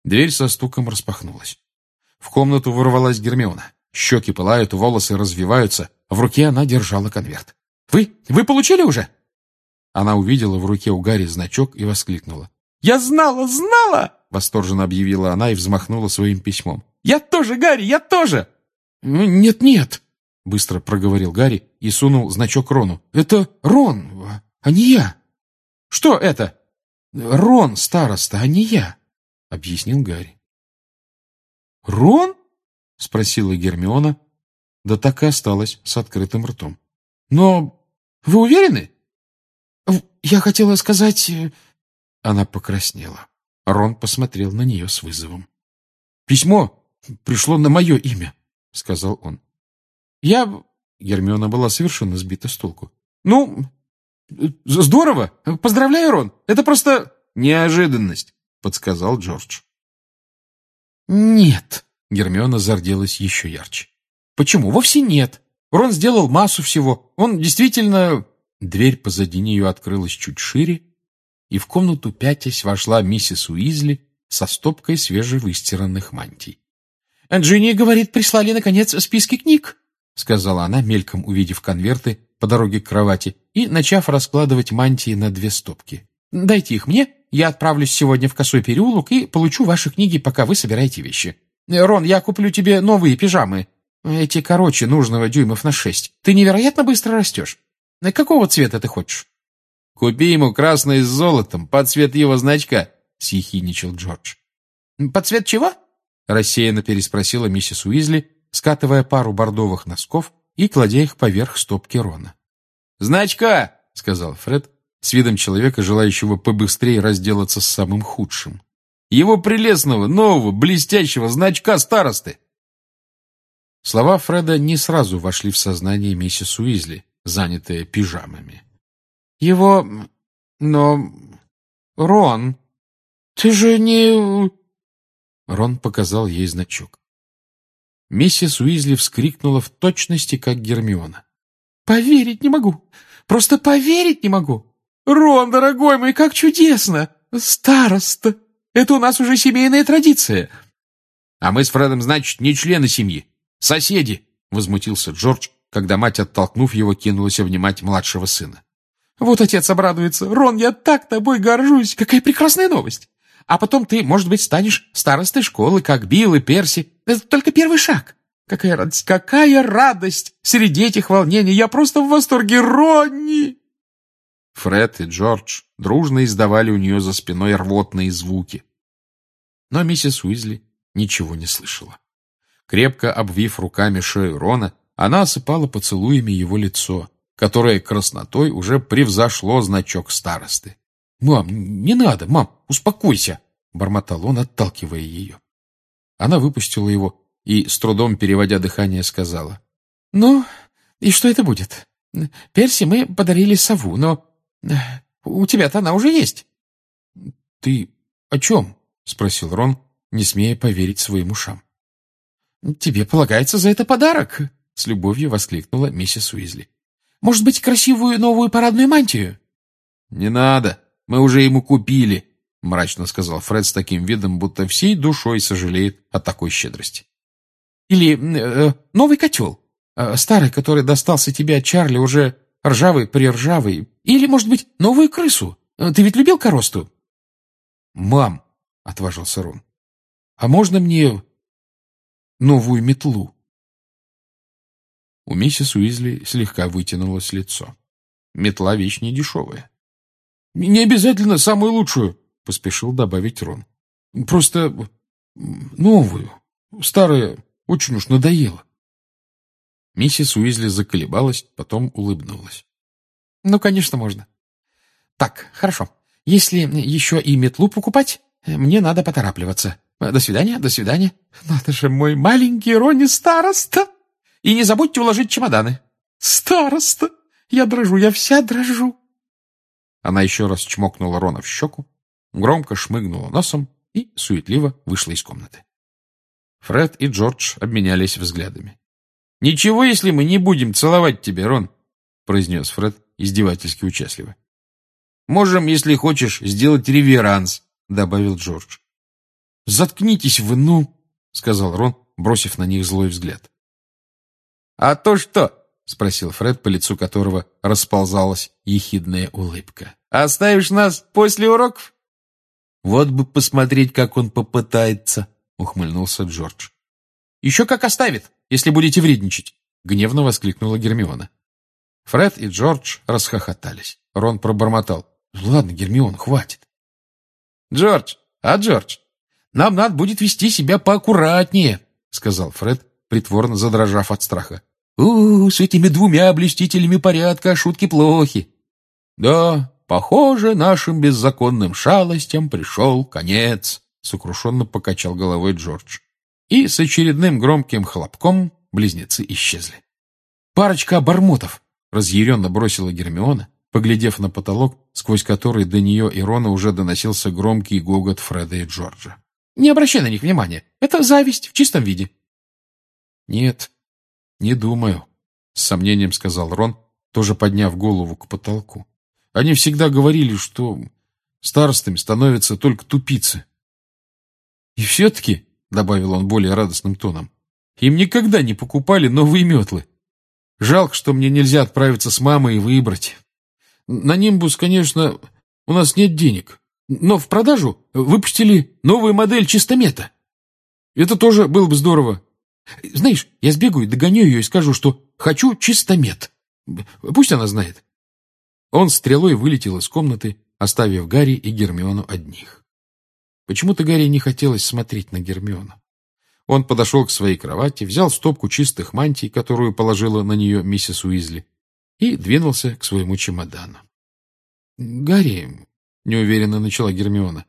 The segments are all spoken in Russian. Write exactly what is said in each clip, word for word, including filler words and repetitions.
Дверь со стуком распахнулась. В комнату ворвалась Гермиона. Щеки пылают, волосы развиваются. В руке она держала конверт. «Вы? Вы получили уже?» Она увидела в руке у Гарри значок и воскликнула. «Я знала, знала!» — восторженно объявила она и взмахнула своим письмом. «Я тоже, Гарри, я тоже!» «Нет-нет!» — быстро проговорил Гарри и сунул значок Рону. «Это Рон, а не я!» «Что это?» «Рон, староста, а не я!» — объяснил Гарри. «Рон?» — спросила Гермиона, да так и осталась с открытым ртом. «Но вы уверены?» «Я хотела сказать...» Она покраснела. Рон посмотрел на нее с вызовом. «Письмо пришло на мое имя», — сказал он. «Я...» Гермиона была совершенно сбита с толку. «Ну, здорово! Поздравляю, Рон! Это просто...» «Неожиданность», — подсказал Джордж. «Нет», — Гермиона зарделась еще ярче. «Почему? Вовсе нет. Рон сделал массу всего. Он действительно...» Дверь позади нее открылась чуть шире, и в комнату пятясь вошла миссис Уизли со стопкой свежевыстиранных мантий. «Джинни, говорит, прислали, наконец, списки книг», — сказала она, мельком увидев конверты по дороге к кровати и начав раскладывать мантии на две стопки. «Дайте их мне, я отправлюсь сегодня в Косой переулок и получу ваши книги, пока вы собираете вещи. Рон, я куплю тебе новые пижамы. Эти короче нужного дюймов на шесть. Ты невероятно быстро растешь. Какого цвета ты хочешь?» «Купи ему красный с золотом, под цвет его значка», — съехидничал Джордж. «Под цвет чего?» — рассеянно переспросила миссис Уизли, скатывая пару бордовых носков и кладя их поверх стопки Рона. «Значка!» — сказал Фред, с видом человека, желающего побыстрее разделаться с самым худшим. «Его прелестного, нового, блестящего значка старосты!» Слова Фреда не сразу вошли в сознание миссис Уизли, занятая пижамами. «Его... но... Рон, ты же не...» Рон показал ей значок. Миссис Уизли вскрикнула в точности, как Гермиона. «Поверить не могу! Просто поверить не могу! Рон, дорогой мой, как чудесно! Староста! Это у нас уже семейная традиция!» «А мы с Фредом, значит, не члены семьи, соседи!» — возмутился Джордж, когда мать, оттолкнув его, кинулась обнимать младшего сына. «Вот отец обрадуется! Рон, я так тобой горжусь! Какая прекрасная новость! А потом ты, может быть, станешь старостой школы, как Билл и Перси. Это только первый шаг. Какая радость! Какая радость! Среди этих волнений я просто в восторге! Ронни!» Фред и Джордж дружно издавали у нее за спиной рвотные звуки. Но миссис Уизли ничего не слышала. Крепко обвив руками шею Рона, она осыпала поцелуями его лицо, которое краснотой уже превзошло значок старосты. «Мам, не надо, мам, успокойся!» — бормотал он, отталкивая ее. Она выпустила его и, с трудом переводя дыхание, сказала. «Ну, и что это будет? Перси мы подарили сову, но у тебя-то она уже есть». «Ты о чем?» — спросил Рон, не смея поверить своим ушам. «Тебе полагается за это подарок!» — с любовью воскликнула миссис Уизли. «Может быть, красивую новую парадную мантию?» «Не надо, мы уже ему купили», — мрачно сказал Фред с таким видом, будто всей душой сожалеет о такой щедрости. «Или э, новый котел, э, старый, который достался тебе от Чарли, уже ржавый-приржавый. Или, может быть, новую крысу. Ты ведь любил коросту?» «Мам», — отважился Рон, — «а можно мне новую метлу?» У миссис Уизли слегка вытянулось лицо. Метла — вещь недешевая. «Не обязательно самую лучшую», — поспешил добавить Рон. «Просто новую. Старая очень уж надоела». Миссис Уизли заколебалась, потом улыбнулась. «Ну, конечно, можно. Так, хорошо. Если еще и метлу покупать, мне надо поторапливаться. До свидания, до свидания. Надо же, мой маленький Ронни староста! И не забудьте уложить чемоданы. Староста! Я дрожу, я вся дрожу». Она еще раз чмокнула Рона в щеку, громко шмыгнула носом и суетливо вышла из комнаты. Фред и Джордж обменялись взглядами. «Ничего, если мы не будем целовать тебя, Рон», — произнес Фред издевательски участливо. «Можем, если хочешь, сделать реверанс», — добавил Джордж. «Заткнитесь вы, ну!» — сказал Рон, бросив на них злой взгляд. «А то что?» — спросил Фред, по лицу которого расползалась ехидная улыбка. «Оставишь нас после уроков?» «Вот бы посмотреть, как он попытается», — ухмыльнулся Джордж. «Еще как оставит, если будете вредничать!» — гневно воскликнула Гермиона. Фред и Джордж расхохотались. Рон пробормотал. «Ладно, Гермиона, хватит». «Джордж, а Джордж, нам надо будет вести себя поаккуратнее», — сказал Фред, притворно задрожав от страха. «У, с этими двумя блюстителями порядка шутки плохи». «Да, похоже, нашим беззаконным шалостям пришел конец», — сокрушенно покачал головой Джордж. И с очередным громким хлопком близнецы исчезли. «Парочка обормотов!» — разъяренно бросила Гермиона, поглядев на потолок, сквозь который до нее и Рона уже доносился громкий гогот Фреда и Джорджа. «Не обращай на них внимания. Это зависть в чистом виде». «Нет, не думаю», — с сомнением сказал Рон, тоже подняв голову к потолку. «Они всегда говорили, что старостами становятся только тупицы». «И все-таки», — добавил он более радостным тоном, — «им никогда не покупали новые метлы. Жалко, что мне нельзя отправиться с мамой и выбрать. На Нимбус, конечно, у нас нет денег, но в продажу выпустили новую модель чистомета. Это тоже было бы здорово. Знаешь, я сбегаю, догоню ее и скажу, что хочу чистомет. Пусть она знает». Он стрелой вылетел из комнаты, оставив Гарри и Гермиону одних. Почему-то Гарри не хотелось смотреть на Гермиону. Он подошел к своей кровати, взял стопку чистых мантий, которую положила на нее миссис Уизли, и двинулся к своему чемодану. «Гарри», — неуверенно начала Гермиона.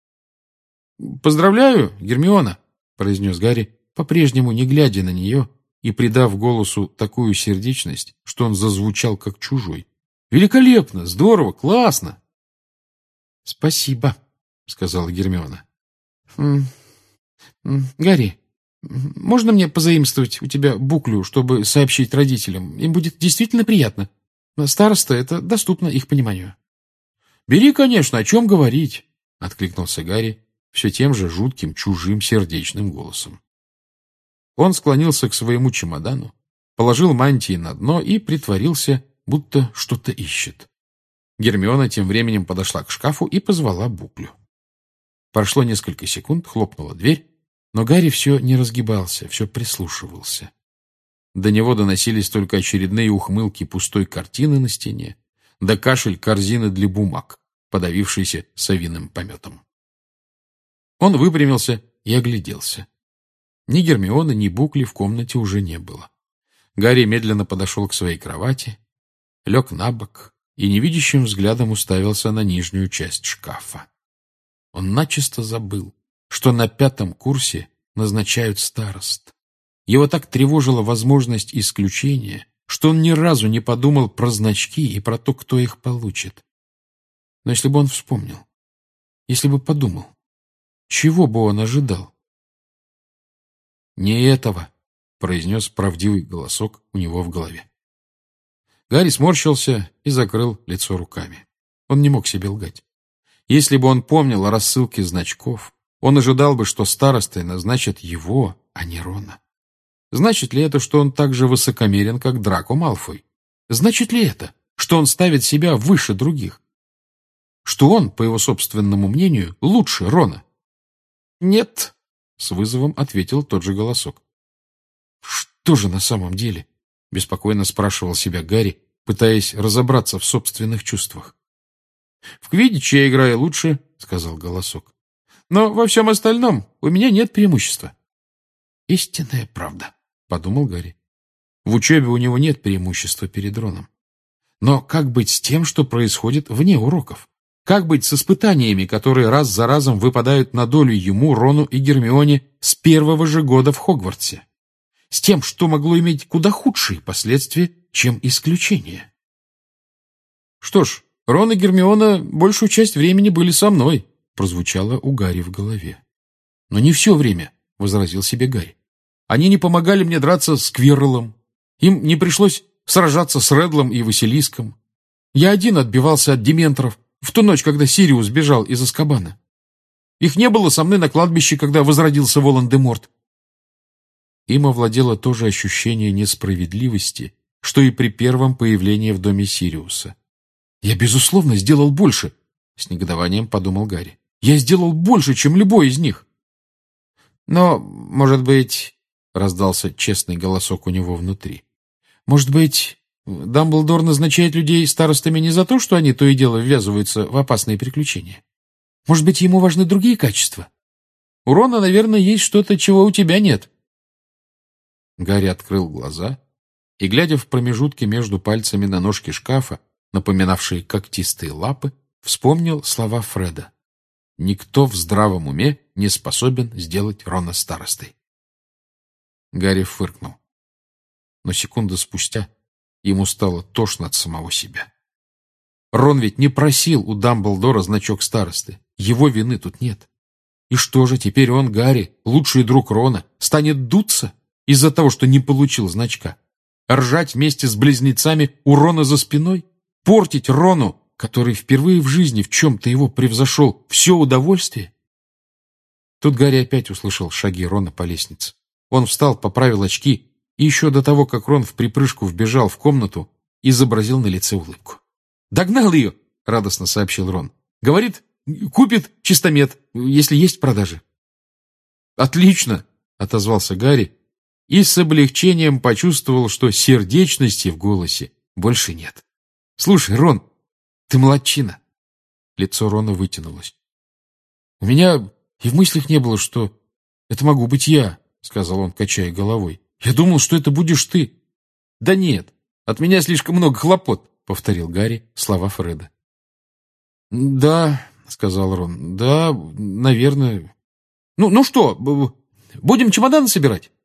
«Поздравляю, Гермиона», — произнес Гарри, по-прежнему не глядя на нее и придав голосу такую сердечность, что он зазвучал как чужой. «Великолепно! Здорово! Классно!» «Спасибо», — сказала Гермиона. «М -м, «Гарри, можно мне позаимствовать у тебя буклю, чтобы сообщить родителям? Им будет действительно приятно. Староста — это доступно их пониманию». «Бери, конечно, о чем говорить», — откликнулся Гарри все тем же жутким, чужим, сердечным голосом. Он склонился к своему чемодану, положил мантии на дно и притворился, будто что-то ищет. Гермиона тем временем подошла к шкафу и позвала буклю. Прошло несколько секунд, хлопнула дверь, но Гарри все не разгибался, все прислушивался. До него доносились только очередные ухмылки пустой картины на стене, да кашель корзины для бумаг, подавившейся совиным пометом. Он выпрямился и огляделся. Ни Гермионы, ни букли в комнате уже не было. Гарри медленно подошел к своей кровати, лег на бок и невидящим взглядом уставился на нижнюю часть шкафа. Он начисто забыл, что на пятом курсе назначают старост. Его так тревожила возможность исключения, что он ни разу не подумал про значки и про то, кто их получит. Но если бы он вспомнил, если бы подумал, чего бы он ожидал? «Не этого», — произнес правдивый голосок у него в голове. Гарри сморщился и закрыл лицо руками. Он не мог себе лгать. Если бы он помнил о рассылке значков, он ожидал бы, что старостой назначат его, а не Рона. Значит ли это, что он так же высокомерен, как Драко Малфой? Значит ли это, что он ставит себя выше других? Что он, по его собственному мнению, лучше Рона? «Нет», — с вызовом ответил тот же голосок. «Что же на самом деле?» — беспокойно спрашивал себя Гарри, пытаясь разобраться в собственных чувствах. «В квиддич я играю лучше», — сказал голосок. «Но во всем остальном у меня нет преимущества». «Истинная правда», — подумал Гарри. В учебе у него нет преимущества перед Роном. Но как быть с тем, что происходит вне уроков? Как быть с испытаниями, которые раз за разом выпадают на долю ему, Рону и Гермионе с первого же года в Хогвартсе? С тем, что могло иметь куда худшие последствия, чем исключение? «Что ж, Рон и Гермиона большую часть времени были со мной», прозвучало у Гарри в голове. «Но не все время», — возразил себе Гарри. «Они не помогали мне драться с Квирреллом. Им не пришлось сражаться с Редлом и Василиском. Я один отбивался от дементоров в ту ночь, когда Сириус бежал из Азкабана. Их не было со мной на кладбище, когда возродился Волан-де-Морт». Им овладело то же ощущение несправедливости, что и при первом появлении в доме Сириуса. «Я, безусловно, сделал больше», — с негодованием подумал Гарри. «Я сделал больше, чем любой из них». «Но, может быть...» — раздался честный голосок у него внутри. «Может быть, Дамблдор назначает людей старостами не за то, что они то и дело ввязываются в опасные приключения? Может быть, ему важны другие качества? У Рона, наверное, есть что-то, чего у тебя нет». Гарри открыл глаза и, глядя в промежутки между пальцами на ножке шкафа, напоминавшие когтистые лапы, вспомнил слова Фреда. «Никто в здравом уме не способен сделать Рона старостой». Гарри фыркнул. Но секунду спустя ему стало тошно от самого себя. Рон ведь не просил у Дамблдора значок старосты. Его вины тут нет. И что же, теперь он, Гарри, лучший друг Рона, станет дуться из-за того, что не получил значка? Ржать вместе с близнецами у Рона за спиной? Портить Рону, который впервые в жизни в чем-то его превзошел, все удовольствие? Тут Гарри опять услышал шаги Рона по лестнице. Он встал, поправил очки, и еще до того, как Рон в припрыжку вбежал в комнату, изобразил на лице улыбку. «Догнал ее!» — радостно сообщил Рон. «Говорит, купит чистомет, если есть в продаже». «Отлично!» — отозвался Гарри и с облегчением почувствовал, что сердечности в голосе больше нет. «Слушай, Рон, ты молодчина!» Лицо Рона вытянулось. «У меня и в мыслях не было, что это могу быть я», — сказал он, качая головой. «Я думал, что это будешь ты». «Да нет, от меня слишком много хлопот», — повторил Гарри слова Фреда. «Да», — сказал Рон, — «да, наверное». «Ну, ну что, будем чемоданы собирать?»